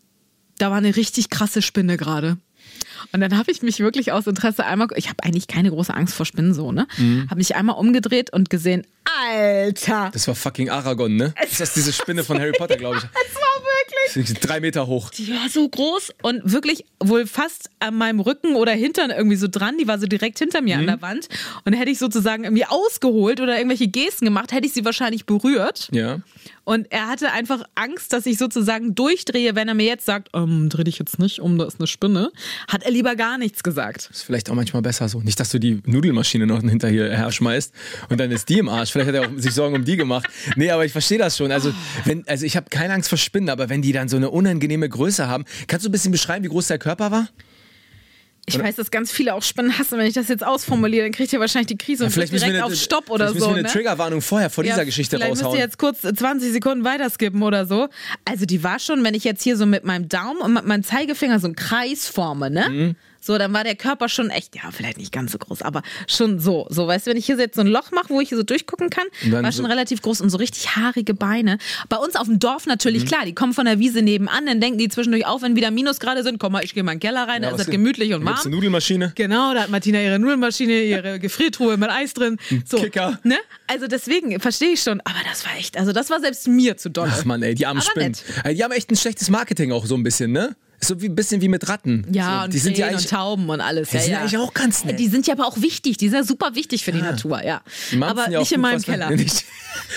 Speaker 3: Da war eine richtig krasse Spinne gerade. Und dann habe ich mich wirklich aus Interesse einmal, ich habe eigentlich keine große Angst vor Spinnen so, ne?
Speaker 2: Mhm.
Speaker 3: Habe mich einmal umgedreht und gesehen, Alter!
Speaker 2: Das war fucking Aragorn, ne? Das ist diese Spinne von Harry Potter, glaube ich.
Speaker 3: Es war wirklich...
Speaker 2: Drei Meter hoch.
Speaker 3: Die war so groß und wirklich wohl fast an meinem Rücken oder Hintern irgendwie so dran. Die war so direkt hinter mir
Speaker 2: Mhm.
Speaker 3: an der Wand. Und hätte ich sozusagen irgendwie ausgeholt oder irgendwelche Gesten gemacht, hätte ich sie wahrscheinlich berührt.
Speaker 2: Ja.
Speaker 3: Und er hatte einfach Angst, dass ich sozusagen durchdrehe, wenn er mir jetzt sagt, ähm, dreh dich jetzt nicht um, da ist eine Spinne. Hat er lieber gar nichts gesagt.
Speaker 2: Ist vielleicht auch manchmal besser so. Nicht, dass du die Nudelmaschine noch hinterher schmeißt und dann ist die im Arsch. Vielleicht hat er auch sich Sorgen um die gemacht. Nee, aber ich verstehe das schon. Also, wenn, also ich habe keine Angst vor Spinnen, aber wenn die dann so eine unangenehme Größe haben, kannst du ein bisschen beschreiben, wie groß der Körper war?
Speaker 3: Ich weiß, dass ganz viele auch Spinnen hassen. Wenn ich das jetzt ausformuliere, dann kriegt ihr wahrscheinlich die Krise
Speaker 2: Ja,
Speaker 3: und
Speaker 2: vielleicht
Speaker 3: drückt
Speaker 2: müssen
Speaker 3: direkt
Speaker 2: wir eine,
Speaker 3: auf Stopp oder
Speaker 2: vielleicht
Speaker 3: so.
Speaker 2: müssen wir eine
Speaker 3: Ne?
Speaker 2: Triggerwarnung vorher vor dieser Geschichte
Speaker 3: vielleicht
Speaker 2: raushauen.
Speaker 3: Vielleicht müsst ihr jetzt kurz zwanzig Sekunden weiterskippen oder so. Also die war schon, wenn ich jetzt hier so mit meinem Daumen und mit meinem Zeigefinger so einen Kreis forme, ne?
Speaker 2: Mhm.
Speaker 3: So, dann war der Körper schon echt, ja, vielleicht nicht ganz so groß, aber schon so. So, weißt du, wenn ich hier jetzt so ein Loch mache, wo ich hier so durchgucken kann, war schon
Speaker 2: so
Speaker 3: relativ groß und so richtig haarige Beine. Bei uns auf dem Dorf natürlich,
Speaker 2: Mhm.
Speaker 3: klar, die kommen von der Wiese nebenan, dann denken die zwischendurch auf, wenn wieder Minusgrade sind, komm mal, ich gehe mal in den Keller rein,
Speaker 2: Ja,
Speaker 3: da ist
Speaker 2: was
Speaker 3: das
Speaker 2: gibt-
Speaker 3: gemütlich und
Speaker 2: da gibt's
Speaker 3: warm.
Speaker 2: eine Nudelmaschine.
Speaker 3: Genau, da hat Martina ihre Nudelmaschine, ihre Gefriertruhe mit Eis drin. So,
Speaker 2: Kicker.
Speaker 3: Ne? Also deswegen verstehe ich schon, aber das war echt, also das war selbst mir zu doll.
Speaker 2: Ach man, ey, die armen
Speaker 3: Aber
Speaker 2: Spinnen.
Speaker 3: nett.
Speaker 2: Ey, Die haben echt ein schlechtes Marketing auch so ein bisschen, ne? So wie ein bisschen wie mit Ratten.
Speaker 3: Ja,
Speaker 2: so,
Speaker 3: und
Speaker 2: die sind ja
Speaker 3: Krähen
Speaker 2: eigentlich
Speaker 3: und Tauben und alles.
Speaker 2: Die
Speaker 3: ja,
Speaker 2: sind
Speaker 3: ja.
Speaker 2: eigentlich auch ganz nett.
Speaker 3: Die sind ja aber auch wichtig, die sind ja super wichtig für die
Speaker 2: Ja.
Speaker 3: Natur, ja.
Speaker 2: Die mampfen
Speaker 3: Aber
Speaker 2: ja auch
Speaker 3: nicht in
Speaker 2: gut
Speaker 3: meinem
Speaker 2: was weg.
Speaker 3: Keller.
Speaker 2: Nicht,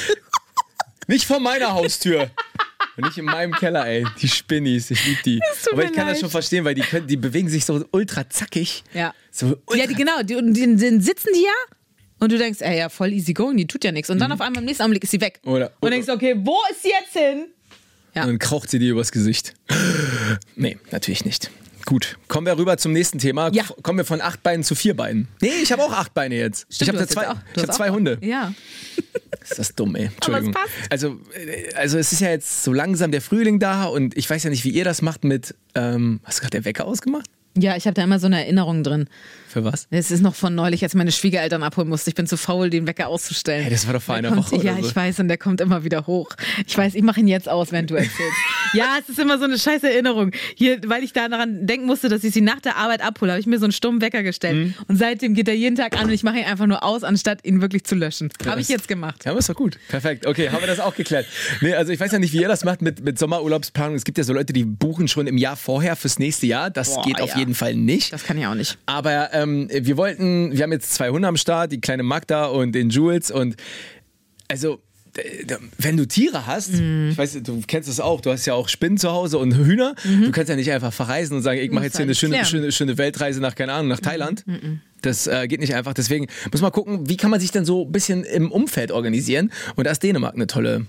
Speaker 2: nicht vor meiner Haustür. Und nicht in meinem Keller, ey. Die Spinnis, ich lieb die.
Speaker 3: tut
Speaker 2: Aber
Speaker 3: mir
Speaker 2: ich kann das
Speaker 3: leid.
Speaker 2: schon verstehen, weil die, können, die bewegen sich so ultra zackig.
Speaker 3: Ja.
Speaker 2: So ultra
Speaker 3: Ja, die, genau, die, und die, die sitzen die ja und du denkst, ey, ja, voll easy going, die tut ja nichts. Und dann auf einmal im nächsten Augenblick ist sie weg.
Speaker 2: Mhm. Oder-
Speaker 3: und denkst, okay, wo ist sie jetzt hin? Ja.
Speaker 2: Und dann kraucht sie dir übers Gesicht. Nee, natürlich nicht. Gut, kommen wir rüber zum nächsten Thema.
Speaker 3: Ja.
Speaker 2: Kommen wir von acht Beinen zu vier Beinen. Nee, ich habe auch acht Beine jetzt.
Speaker 3: Stimmt,
Speaker 2: ich habe
Speaker 3: du hast
Speaker 2: zwei,
Speaker 3: jetzt auch- du
Speaker 2: ich hab
Speaker 3: hast
Speaker 2: zwei
Speaker 3: auch-
Speaker 2: Hunde.
Speaker 3: Ja.
Speaker 2: Ist das dumm, ey. Entschuldigung.
Speaker 3: Aber es passt.
Speaker 2: Also, äh, also es ist ja jetzt so langsam der Frühling da und ich weiß ja nicht, wie ihr das macht mit, ähm, hast du gerade der Wecker ausgemacht?
Speaker 3: Ja, ich habe da immer so eine Erinnerung drin.
Speaker 2: Für was?
Speaker 3: Es ist noch von neulich, als meine Schwiegereltern abholen musste. Ich bin zu faul, den Wecker auszustellen.
Speaker 2: Hey, das war doch vor
Speaker 3: Der
Speaker 2: einer
Speaker 3: kommt,
Speaker 2: Woche
Speaker 3: Ja,
Speaker 2: oder so.
Speaker 3: ich weiß, und der kommt immer wieder hoch. Ich weiß, ich mache ihn jetzt aus, während du erzählst. Ja, es ist immer so eine scheiß Erinnerung. Hier, weil ich daran denken musste, dass ich sie nach der Arbeit abhole, habe ich mir so einen stummen Wecker gestellt.
Speaker 2: Mhm.
Speaker 3: Und seitdem geht er jeden Tag an und ich mache ihn einfach nur aus, anstatt ihn wirklich zu löschen. Habe ich
Speaker 2: das-
Speaker 3: jetzt gemacht.
Speaker 2: Ja, aber ist doch gut. Perfekt. Okay, haben wir das auch geklärt. Nee, also ich weiß ja nicht, wie ihr das macht mit, mit Sommerurlaubsplanung. Es gibt ja so Leute, die buchen schon im Jahr vorher fürs nächste Jahr. Das
Speaker 3: Boah,
Speaker 2: geht auf
Speaker 3: ja.
Speaker 2: jeden Fall nicht.
Speaker 3: Das kann ich auch nicht.
Speaker 2: Aber ähm, wir wollten, wir haben jetzt zwei Hunde am Start, die kleine Magda und den Jules und also d- d- wenn du Tiere hast,
Speaker 3: Mhm.
Speaker 2: ich weiß, du kennst es auch, du hast ja auch Spinnen zu Hause und Hühner, du kannst ja nicht einfach verreisen und sagen, ich mache
Speaker 3: Musst
Speaker 2: jetzt hier eine
Speaker 3: alles
Speaker 2: schöne,
Speaker 3: klären.
Speaker 2: schöne, schöne Weltreise nach, keine Ahnung, nach Thailand.
Speaker 3: Mhm.
Speaker 2: Das äh, geht nicht einfach, deswegen muss man gucken, wie kann man sich dann so ein bisschen im Umfeld organisieren und da ist Dänemark eine tolle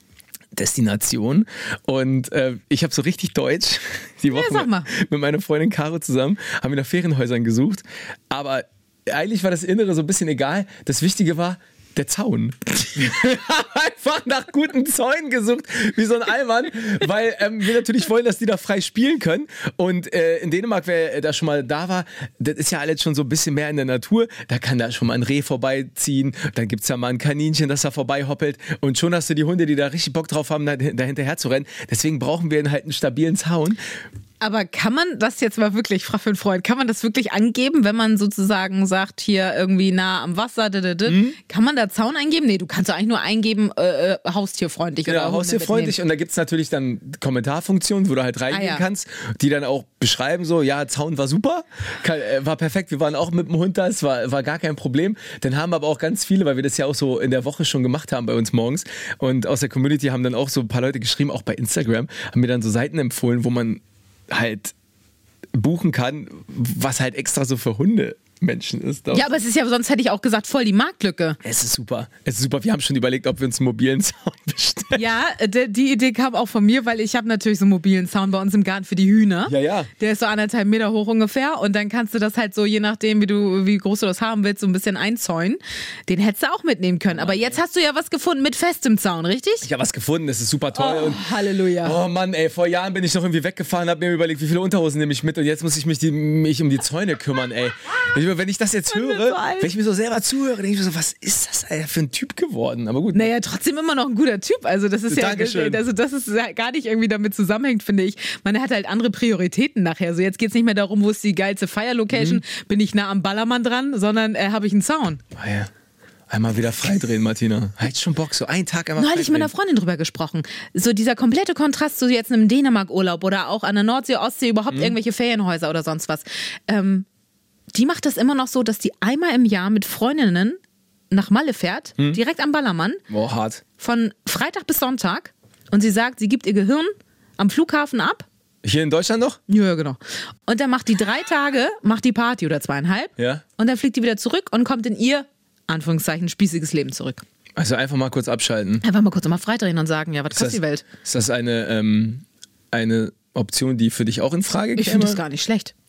Speaker 2: Destination und äh, ich habe so richtig Deutsch die Woche
Speaker 3: sag mal.
Speaker 2: mit, mit meiner Freundin Caro zusammen, haben wir nach Ferienhäusern gesucht, aber eigentlich war das Innere so ein bisschen egal, das Wichtige war der Zaun. Wir haben einfach nach guten Zäunen gesucht, wie so ein Allmann, weil ähm, wir natürlich wollen, dass die da frei spielen können. Und äh, in Dänemark, wer da schon mal da war, das ist ja alles schon so ein bisschen mehr in der Natur. Da kann da schon mal ein Reh vorbeiziehen, dann gibt es ja mal ein Kaninchen, das da vorbeihoppelt. Und schon hast du die Hunde, die da richtig Bock drauf haben, da, da hinterher zu rennen. Deswegen brauchen wir halt einen stabilen Zaun.
Speaker 3: Aber kann man das jetzt mal wirklich, frag für einen Freund, kann man das wirklich angeben, wenn man sozusagen sagt, hier irgendwie nah am Wasser, d -d -d,
Speaker 2: Mhm.
Speaker 3: kann man da Zaun eingeben? Nee, du kannst doch eigentlich nur eingeben, äh, äh, haustierfreundlich.
Speaker 2: Genau,
Speaker 3: oder Hunde
Speaker 2: haustierfreundlich. Und da gibt es natürlich dann Kommentarfunktionen, wo du halt reingehen
Speaker 3: Ah, ja.
Speaker 2: kannst, die dann auch beschreiben, so, ja, Zaun war super, kann, äh, war perfekt, wir waren auch mit dem Hund da, es war, war gar kein Problem. Dann haben aber auch ganz viele, weil wir das ja auch so in der Woche schon gemacht haben bei uns morgens und aus der Community haben dann auch so ein paar Leute geschrieben, auch bei Instagram, haben mir dann so Seiten empfohlen, wo man halt buchen kann, was halt extra so für Hundemenschen ist.
Speaker 3: Ja, aber es ist ja, sonst hätte ich auch gesagt, voll die Marktlücke.
Speaker 2: Es ist super. Es ist super. Wir haben schon überlegt, ob wir uns einen mobilen Zaun bestellen.
Speaker 3: Ja, d- die Idee kam auch von mir, weil ich habe natürlich so einen mobilen Zaun bei uns im Garten für die Hühner.
Speaker 2: Ja, ja.
Speaker 3: Der ist so anderthalb Meter hoch ungefähr und dann kannst du das halt so, je nachdem, wie du, wie groß du das haben willst, so ein bisschen einzäunen. Den hättest du auch mitnehmen können. Aber jetzt hast du ja was gefunden mit festem Zaun, richtig?
Speaker 2: Ich habe was gefunden, das ist super toll.
Speaker 3: Oh,
Speaker 2: und
Speaker 3: Halleluja.
Speaker 2: Oh Mann, ey, vor Jahren bin ich noch irgendwie weggefahren, hab mir überlegt, wie viele Unterhosen nehme ich mit und jetzt muss ich mich, die, mich um die Zäune kümmern, ey. Ich, wenn ich das jetzt
Speaker 3: Mann,
Speaker 2: höre,
Speaker 3: wird so alt.
Speaker 2: wenn ich mir so selber zuhöre, denke ich mir so, was ist das Alter, für ein Typ geworden? Aber gut.
Speaker 3: Naja, trotzdem immer noch ein guter Typ. Also das ist ja,
Speaker 2: Dankeschön.
Speaker 3: also das ist ja gar nicht irgendwie damit zusammenhängt, finde ich. Man hat halt andere Prioritäten nachher. So jetzt geht's nicht mehr darum, wo ist die geilste Feierlocation,
Speaker 2: Mhm.
Speaker 3: bin ich nah am Ballermann dran, sondern äh, habe ich einen Zaun.
Speaker 2: Ah, ja. Einmal wieder freidrehen, Martina. Hätte schon Bock, so einen Tag einmal
Speaker 3: Neulich mit einer
Speaker 2: freidrehen.
Speaker 3: Freundin drüber gesprochen. So dieser komplette Kontrast zu jetzt einem Dänemark-Urlaub oder auch an der Nordsee, Ostsee, überhaupt
Speaker 2: Mhm.
Speaker 3: irgendwelche Ferienhäuser oder sonst was. Ähm, die macht das immer noch so, dass die einmal im Jahr mit Freundinnen nach Malle fährt,
Speaker 2: Mhm.
Speaker 3: direkt am Ballermann,
Speaker 2: Boah, hart.
Speaker 3: von Freitag bis Sonntag. Und sie sagt, sie gibt ihr Gehirn am Flughafen ab.
Speaker 2: Hier in Deutschland noch?
Speaker 3: Ja, ja, genau. Und dann macht die drei Tage, macht die Party oder zweieinhalb.
Speaker 2: Ja.
Speaker 3: Und dann fliegt die wieder zurück und kommt in ihr, Anführungszeichen, spießiges Leben zurück.
Speaker 2: Also einfach mal kurz abschalten.
Speaker 3: Einfach mal kurz nochmal freidrehen und sagen, ja, was
Speaker 2: Ist
Speaker 3: kostet
Speaker 2: das,
Speaker 3: die Welt?
Speaker 2: ist das eine, ähm, eine Option, die für dich auch in Frage käme?
Speaker 3: Ich finde das gar nicht schlecht.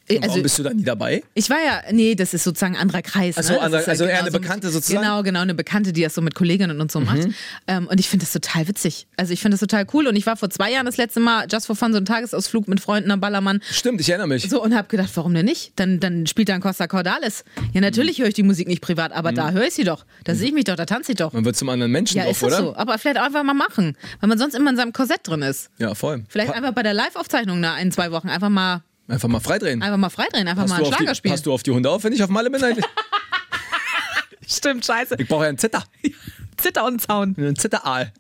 Speaker 2: Und warum
Speaker 3: Also,
Speaker 2: bist du da nie dabei?
Speaker 3: ich war ja, nee, das ist sozusagen ein anderer Kreis.
Speaker 2: Ach so,
Speaker 3: ne? Das
Speaker 2: andere-
Speaker 3: ist ja
Speaker 2: also eher
Speaker 3: genau
Speaker 2: eine
Speaker 3: so-
Speaker 2: Bekannte sozusagen?
Speaker 3: Genau, genau, eine Bekannte, die das so mit Kolleginnen und so macht. Ähm, und ich finde das total witzig. Also ich finde das total cool. Und ich war vor zwei Jahren das letzte Mal just for fun so einen Tagesausflug mit Freunden am Ballermann.
Speaker 2: Stimmt, ich erinnere mich.
Speaker 3: So, und habe gedacht, warum denn nicht? Dann, dann spielt dann Costa Cordalis. Ja, natürlich höre ich die Musik nicht privat, aber da höre ich sie doch. Da sehe ich mich doch, da tanze ich doch.
Speaker 2: Man wird zum anderen Menschen
Speaker 3: Ja,
Speaker 2: drauf,
Speaker 3: ist das
Speaker 2: oder?
Speaker 3: so. Aber vielleicht auch einfach mal machen, weil man sonst immer in seinem Korsett drin ist.
Speaker 2: Ja, voll.
Speaker 3: Vielleicht
Speaker 2: Pa-
Speaker 3: einfach bei der Live-Aufzeichnung nach ein, zwei Wochen einfach mal,
Speaker 2: Einfach mal freidrehen.
Speaker 3: einfach mal freidrehen, einfach
Speaker 2: Passt
Speaker 3: mal
Speaker 2: du,
Speaker 3: einen
Speaker 2: auf
Speaker 3: Schlager
Speaker 2: die,
Speaker 3: spielen.
Speaker 2: passt du auf die Hunde auf, wenn ich auf Malle bin? Eigentlich?
Speaker 3: Stimmt, scheiße.
Speaker 2: Ich brauche ja einen Zitter.
Speaker 3: Zitter und Zaun.
Speaker 2: Einen Zitteraal.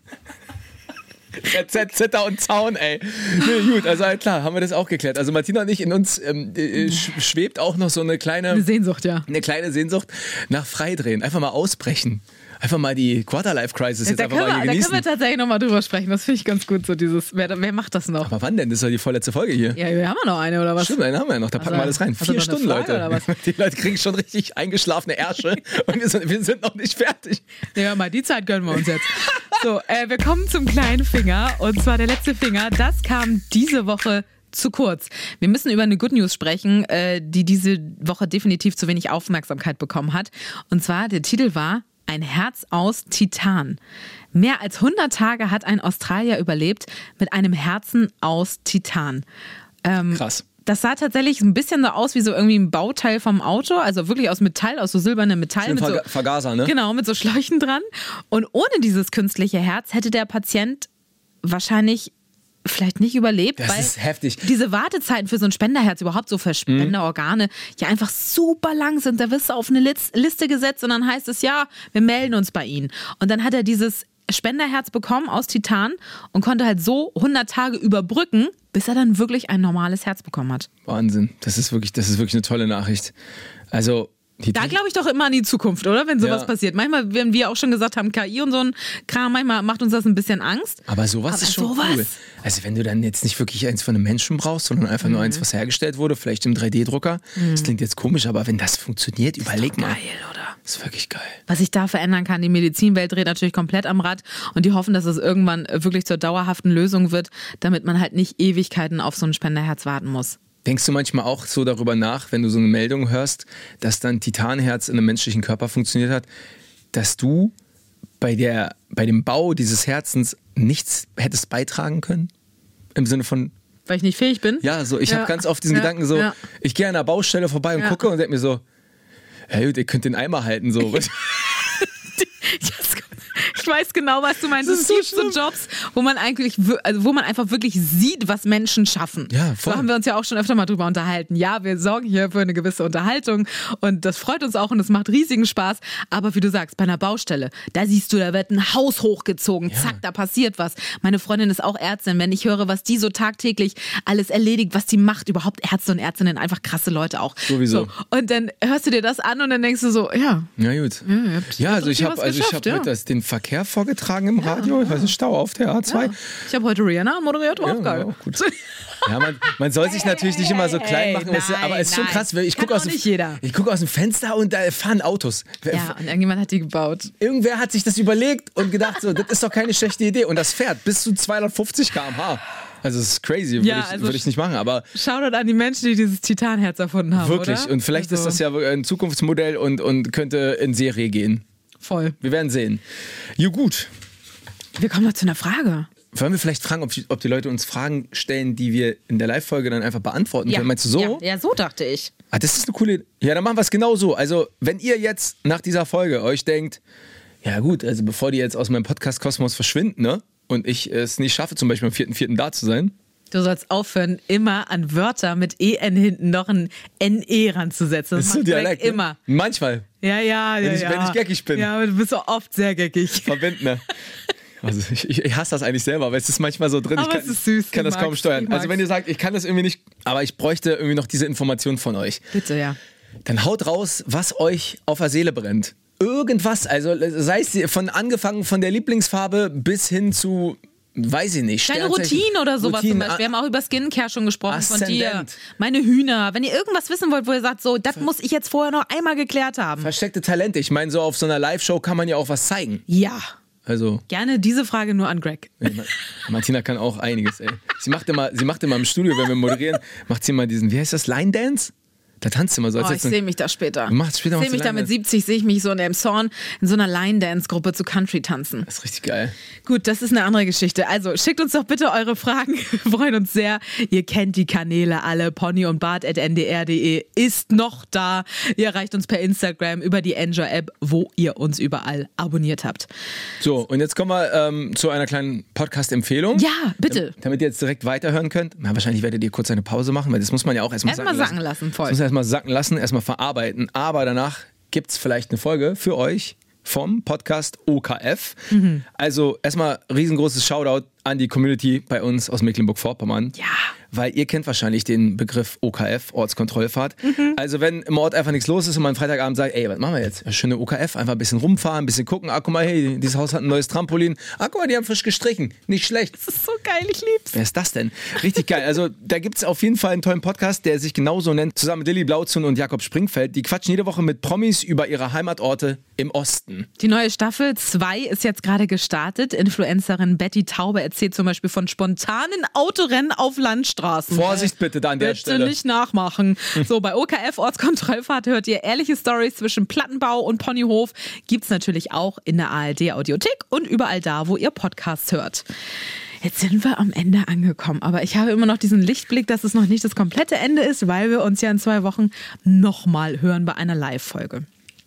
Speaker 2: Z- Z- Zitter und Zaun, ey. Nee, gut, also halt klar, haben wir das auch geklärt. Also Martina und ich, in uns ähm, äh, sch- schwebt auch noch so eine kleine,
Speaker 3: Eine Sehnsucht, ja.
Speaker 2: eine kleine Sehnsucht nach Freidrehen. Einfach mal ausbrechen. Einfach mal die Quarterlife-Crisis jetzt
Speaker 3: Da
Speaker 2: einfach
Speaker 3: können,
Speaker 2: mal
Speaker 3: wir,
Speaker 2: hier
Speaker 3: da können
Speaker 2: genießen.
Speaker 3: wir tatsächlich nochmal drüber sprechen. Das finde ich ganz gut, so dieses, wer, wer macht das noch?
Speaker 2: Aber wann denn? Das ist doch die vorletzte Folge hier.
Speaker 3: Ja, wir haben ja noch eine, oder was?
Speaker 2: Stimmt, einen haben wir ja noch, da packen
Speaker 3: Also,
Speaker 2: wir alles rein.
Speaker 3: hast du
Speaker 2: Vier
Speaker 3: noch eine
Speaker 2: Stunden,
Speaker 3: Frage,
Speaker 2: Leute.
Speaker 3: oder was?
Speaker 2: Die Leute kriegen schon richtig eingeschlafene Ärsche und wir sind, wir sind noch nicht fertig.
Speaker 3: Nee, hör mal, die Zeit gönnen wir uns jetzt. So, äh, wir kommen zum kleinen Finger. Und zwar der letzte Finger. Das kam diese Woche zu kurz. Wir müssen über eine Good News sprechen, äh, die diese Woche definitiv zu wenig Aufmerksamkeit bekommen hat. Und zwar, der Titel war Ein Herz aus Titan. Mehr als hundert Tage hat ein Australier überlebt mit einem Herzen aus Titan. Ähm,
Speaker 2: Krass.
Speaker 3: Das sah tatsächlich ein bisschen so aus wie so irgendwie ein Bauteil vom Auto, also wirklich aus Metall, aus so silbernem Metall.
Speaker 2: Mit
Speaker 3: Mit so,
Speaker 2: Verga- Vergaser, ne?
Speaker 3: Genau, mit so Schläuchen dran. Und ohne dieses künstliche Herz hätte der Patient wahrscheinlich vielleicht nicht überlebt,
Speaker 2: Das
Speaker 3: weil
Speaker 2: ist heftig.
Speaker 3: diese Wartezeiten für so ein Spenderherz, überhaupt so für Spenderorgane, ja einfach super lang sind. Da wirst du auf eine Lis- Liste gesetzt und dann heißt es, ja, wir melden uns bei Ihnen. Und dann hat er dieses Spenderherz bekommen aus Titan und konnte halt so hundert Tage überbrücken, bis er dann wirklich ein normales Herz bekommen hat.
Speaker 2: Wahnsinn. Das ist wirklich, das ist wirklich eine tolle Nachricht. Also, die
Speaker 3: Da glaube ich doch immer an die Zukunft, oder? Wenn sowas
Speaker 2: Ja.
Speaker 3: passiert. Manchmal, wenn wir auch schon gesagt haben, K I und so ein Kram, manchmal macht uns das ein bisschen Angst.
Speaker 2: aber sowas
Speaker 3: Aber
Speaker 2: ist schon
Speaker 3: sowas?
Speaker 2: cool. Also wenn du dann jetzt nicht wirklich eins von einem Menschen brauchst, sondern einfach nur
Speaker 3: Mhm.
Speaker 2: eins, was hergestellt wurde, vielleicht im drei D Drucker. Das klingt jetzt komisch, aber wenn das funktioniert, überleg mal.
Speaker 3: Geil, oder?
Speaker 2: Das ist wirklich geil.
Speaker 3: Was sich da verändern kann, die Medizinwelt dreht natürlich komplett am Rad und die hoffen, dass es irgendwann wirklich zur dauerhaften Lösung wird, damit man halt nicht Ewigkeiten auf so ein Spenderherz warten muss.
Speaker 2: Denkst du manchmal auch so darüber nach, wenn du so eine Meldung hörst, dass dann Titanherz in einem menschlichen Körper funktioniert hat, dass du bei, der, bei dem Bau dieses Herzens nichts hättest beitragen können? Im Sinne von,
Speaker 3: Weil ich nicht fähig bin?
Speaker 2: ja, so, ich
Speaker 3: Ja.
Speaker 2: habe ganz oft diesen
Speaker 3: Ja.
Speaker 2: Gedanken so,
Speaker 3: Ja.
Speaker 2: ich gehe an der Baustelle vorbei und
Speaker 3: Ja.
Speaker 2: gucke und denke mir so, hey, ihr könnt den Eimer halten, so.
Speaker 3: Ich weiß genau, was du meinst.
Speaker 2: Das
Speaker 3: Es
Speaker 2: ist so
Speaker 3: gibt so
Speaker 2: schlimm.
Speaker 3: Jobs, wo man eigentlich, wir- also wo man einfach wirklich sieht, was Menschen schaffen.
Speaker 2: Ja, voll.
Speaker 3: Da haben wir uns ja auch schon öfter mal drüber unterhalten. Ja, wir sorgen hier für eine gewisse Unterhaltung und das freut uns auch und es macht riesigen Spaß. Aber wie du sagst, bei einer Baustelle, da siehst du, da wird ein Haus hochgezogen, zack, da passiert was. Meine Freundin ist auch Ärztin. Wenn ich höre, was die so tagtäglich alles erledigt, was die macht, überhaupt Ärzte und Ärztinnen, einfach krasse Leute auch.
Speaker 2: Sowieso.
Speaker 3: So. Und dann hörst du dir das an und dann denkst du so, ja,
Speaker 2: Ja, gut.
Speaker 3: Ja, ihr habt-
Speaker 2: Ja,
Speaker 3: ihr
Speaker 2: also
Speaker 3: habt
Speaker 2: ich
Speaker 3: hier
Speaker 2: habe
Speaker 3: was
Speaker 2: also ich
Speaker 3: geschafft,
Speaker 2: hab
Speaker 3: ja.
Speaker 2: heute das, den Verkehr vorgetragen im Radio. Ich weiß nicht, Stau auf der A zwei.
Speaker 3: ich habe heute Rihanna moderiert, war
Speaker 2: Ja,
Speaker 3: auch geil.
Speaker 2: war auch gut. Ja, man, man soll sich natürlich nicht immer so klein
Speaker 3: hey,
Speaker 2: machen, weißt du,
Speaker 3: nein,
Speaker 2: aber es ist schon
Speaker 3: nein.
Speaker 2: krass, weil ich
Speaker 3: Kann
Speaker 2: gucke aus,
Speaker 3: auch
Speaker 2: dem-
Speaker 3: nicht jeder.
Speaker 2: ich guck aus dem Fenster und da fahren Autos.
Speaker 3: Ja, und irgendjemand hat die gebaut.
Speaker 2: Irgendwer hat sich das überlegt und gedacht, so, das ist doch keine schlechte Idee. Und das fährt bis zu zweihundertfünfzig Kilometer pro Stunde. Also das ist crazy, würde
Speaker 3: Ja,
Speaker 2: ich,
Speaker 3: also
Speaker 2: würd ich nicht machen, aber
Speaker 3: Shoutout an die Menschen, die dieses Titanherz erfunden haben,
Speaker 2: wirklich.
Speaker 3: oder?
Speaker 2: Und vielleicht
Speaker 3: also,
Speaker 2: ist das ja ein Zukunftsmodell und, und könnte in Serie gehen.
Speaker 3: voll.
Speaker 2: Wir werden sehen. Jo, gut.
Speaker 3: Wir kommen noch zu einer Frage.
Speaker 2: Wollen wir vielleicht fragen, ob die, ob die Leute uns Fragen stellen, die wir in der Live-Folge dann einfach beantworten können? Meinst du so?
Speaker 3: Ja, ja, so dachte ich.
Speaker 2: Ah, das ist eine coole Idee. Ja, dann machen wir es genau so. Also, wenn ihr jetzt nach dieser Folge euch denkt, ja gut, also bevor die jetzt aus meinem Podcast-Kosmos verschwinden, ne? Und ich es nicht schaffe, zum Beispiel am vierten vierten da zu sein.
Speaker 3: Du sollst aufhören, immer an Wörter mit E N hinten noch ein N E ranzusetzen. Das,
Speaker 2: ist so
Speaker 3: macht Greg
Speaker 2: Dialekt. Ne?
Speaker 3: immer.
Speaker 2: Manchmal.
Speaker 3: Ja, ja, ja.
Speaker 2: Wenn ich-
Speaker 3: ja.
Speaker 2: wenn ich geckig bin.
Speaker 3: Ja, aber du bist so oft sehr geckig.
Speaker 2: Verbindner. Also ich, ich, ich hasse das eigentlich selber, weil es ist manchmal so drin.
Speaker 3: Aber
Speaker 2: ich kann,
Speaker 3: es ist süß,
Speaker 2: kann
Speaker 3: ich
Speaker 2: das kaum
Speaker 3: mag's,
Speaker 2: steuern.
Speaker 3: ich
Speaker 2: Also wenn
Speaker 3: mag's.
Speaker 2: ihr sagt, ich kann das irgendwie nicht, aber ich bräuchte irgendwie noch diese Information von euch.
Speaker 3: Bitte, ja.
Speaker 2: Dann haut raus, was euch auf der Seele brennt. Irgendwas, also sei es von angefangen von der Lieblingsfarbe bis hin zu, weiß ich nicht.
Speaker 3: Kleine
Speaker 2: Sternzeichen.
Speaker 3: Routinen oder sowas
Speaker 2: Routinen,
Speaker 3: zum Beispiel. Wir haben auch über Skincare schon gesprochen von dir.
Speaker 2: Aszendent.
Speaker 3: Meine Hühner. Wenn ihr irgendwas wissen wollt, wo ihr sagt, so, das muss ich jetzt vorher noch einmal geklärt haben.
Speaker 2: versteckte Talente. Ich meine, so auf so einer Live-Show kann man ja auch was zeigen.
Speaker 3: Ja.
Speaker 2: Also
Speaker 3: Gerne diese Frage nur an Greg.
Speaker 2: Martina kann auch einiges, ey. Sie macht immer, sie macht immer im Studio, wenn wir moderieren, macht sie immer diesen, wie heißt das, Line Dance? Da tanzt sie immer so. Als
Speaker 3: Oh, ich sehe mich da später.
Speaker 2: Du machst später
Speaker 3: Ich sehe mich da mit siebzig, sehe ich mich so in dem Zorn in so einer Line-Dance-Gruppe zu Country tanzen.
Speaker 2: Das ist richtig geil.
Speaker 3: Gut, das ist eine andere Geschichte. Also schickt uns doch bitte eure Fragen. Wir freuen uns sehr. Ihr kennt die Kanäle alle. Pony und Bart at n d r punkt d e ist noch da. Ihr erreicht uns per Instagram über die Enjoy-App, wo ihr uns überall abonniert habt.
Speaker 2: So, und jetzt kommen wir ähm, zu einer kleinen Podcast-Empfehlung.
Speaker 3: Ja, bitte.
Speaker 2: Damit ihr jetzt direkt weiterhören könnt. Na, wahrscheinlich werdet ihr kurz eine Pause machen, weil das muss man ja auch erstmal
Speaker 3: Erstmal
Speaker 2: sacken
Speaker 3: sacken lassen,
Speaker 2: lassen.
Speaker 3: voll.
Speaker 2: Das muss man erstmal sacken lassen, erstmal verarbeiten. Aber danach gibt es vielleicht eine Folge für euch vom Podcast O K F. Mhm. Also erstmal riesengroßes Shoutout an die Community bei uns aus Mecklenburg-Vorpommern.
Speaker 3: Ja.
Speaker 2: Weil ihr kennt wahrscheinlich den Begriff O K F, Ortskontrollfahrt. Mhm. Also wenn im Ort einfach nichts los ist und man Freitagabend sagt, ey, was machen wir jetzt? Schöne O K F, einfach ein bisschen rumfahren, ein bisschen gucken. Ah, guck mal, hey, dieses Haus hat ein neues Trampolin. Ah, guck mal, die haben frisch gestrichen. Nicht schlecht.
Speaker 3: Das ist so geil, ich lieb's.
Speaker 2: Wer ist das denn? Richtig geil. Also da gibt es auf jeden Fall einen tollen Podcast, der sich genauso nennt. Zusammen mit Lilly Blauzun und Jakob Springfeld. Die quatschen jede Woche mit Promis über ihre Heimatorte im Osten.
Speaker 3: Die neue Staffel zwei ist jetzt gerade gestartet. Influencerin Betty Taube erzählt zum Beispiel von spontanen Autorennen auf Landstraßen.
Speaker 2: Vorsicht bitte da an der
Speaker 3: Bitte
Speaker 2: Stelle.
Speaker 3: nicht nachmachen. So, bei O K F Ortskontrollfahrt hört ihr ehrliche Storys zwischen Plattenbau und Ponyhof. Gibt's natürlich auch in der A R D Audiothek und überall da, wo ihr Podcasts hört. Jetzt sind wir am Ende angekommen, aber ich habe immer noch diesen Lichtblick, dass es noch nicht das komplette Ende ist, weil wir uns ja in zwei Wochen nochmal hören bei einer Live-Folge.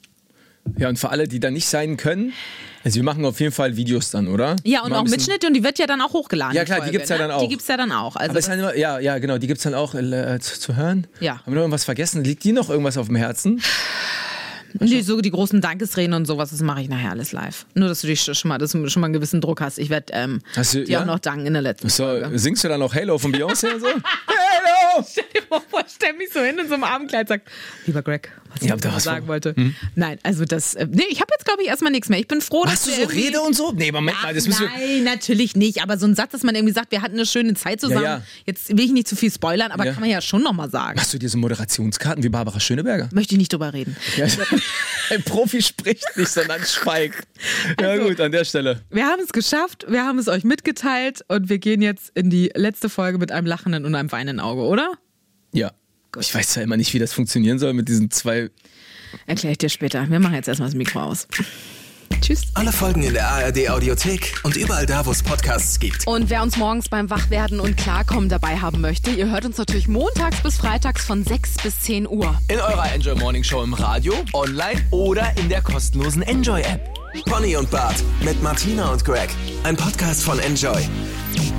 Speaker 2: Ja, und für alle, die da nicht sein können, also wir machen auf jeden Fall Videos dann, oder?
Speaker 3: Ja, und
Speaker 2: Mal
Speaker 3: auch
Speaker 2: ein bisschen-
Speaker 3: Mitschnitte und die wird ja dann auch hochgeladen.
Speaker 2: Ja, klar, die
Speaker 3: Folge,
Speaker 2: gibt's ja
Speaker 3: ne?
Speaker 2: dann auch.
Speaker 3: Die gibt's ja dann auch. Also
Speaker 2: Aber es ist halt immer, ja, ja, genau, die gibt es dann auch äh, zu, zu hören.
Speaker 3: Ja.
Speaker 2: Haben wir noch irgendwas vergessen? Liegt dir noch irgendwas auf dem Herzen?
Speaker 3: Und die, so die großen Dankesreden und sowas, das mache ich nachher alles live. Nur, dass du dich schon mal, dass du schon mal einen gewissen Druck hast. Ich werde ähm,
Speaker 2: Hast du-
Speaker 3: dir
Speaker 2: ja?
Speaker 3: auch noch danken in der letzten
Speaker 2: So,
Speaker 3: Folge.
Speaker 2: singst du dann noch Halo von Beyoncé und so? Halo!
Speaker 3: Stell dir mal vor, stell mich so hin in so einem Abendkleid und sag, lieber Greg, was ich
Speaker 2: Ja,
Speaker 3: jetzt
Speaker 2: da
Speaker 3: noch
Speaker 2: was
Speaker 3: sagen
Speaker 2: vor-
Speaker 3: wollte. Nein, also das, äh, nee, ich habe jetzt glaube ich erstmal nichts mehr. Ich bin froh,
Speaker 2: Hast du
Speaker 3: dass
Speaker 2: so
Speaker 3: wir irgendwie-
Speaker 2: Rede und so? Nee, Moment mal, das müssen wir...
Speaker 3: Nein, natürlich nicht. Aber so ein Satz, dass man irgendwie sagt, wir hatten eine schöne Zeit zusammen.
Speaker 2: Ja, ja.
Speaker 3: Jetzt will ich nicht zu viel spoilern, aber
Speaker 2: Ja.
Speaker 3: kann man ja schon nochmal sagen.
Speaker 2: Machst du dir so Moderationskarten wie Barbara Schöneberger?
Speaker 3: Möchte ich nicht drüber reden.
Speaker 2: Ja, ein Profi spricht nicht, sondern schweigt. Ja
Speaker 3: Also-
Speaker 2: gut, an der Stelle.
Speaker 3: Wir haben es geschafft, wir haben es euch mitgeteilt und wir gehen jetzt in die letzte Folge mit einem lachenden und einem weinenden Auge, oder?
Speaker 2: Ja. Ich weiß zwar immer nicht, wie das funktionieren soll mit diesen zwei...
Speaker 3: Erkläre ich dir später. Wir machen jetzt erstmal das Mikro aus. Tschüss.
Speaker 4: Alle Folgen in der A R D Audiothek und überall da, wo es Podcasts gibt.
Speaker 5: Und wer uns morgens beim Wachwerden und Klarkommen dabei haben möchte, ihr hört uns natürlich montags bis freitags von sechs bis zehn Uhr.
Speaker 6: In eurer Enjoy Morning Show im Radio, online oder in der kostenlosen Enjoy App.
Speaker 4: Pony und Bart mit Martina und Greg. Ein Podcast von Enjoy.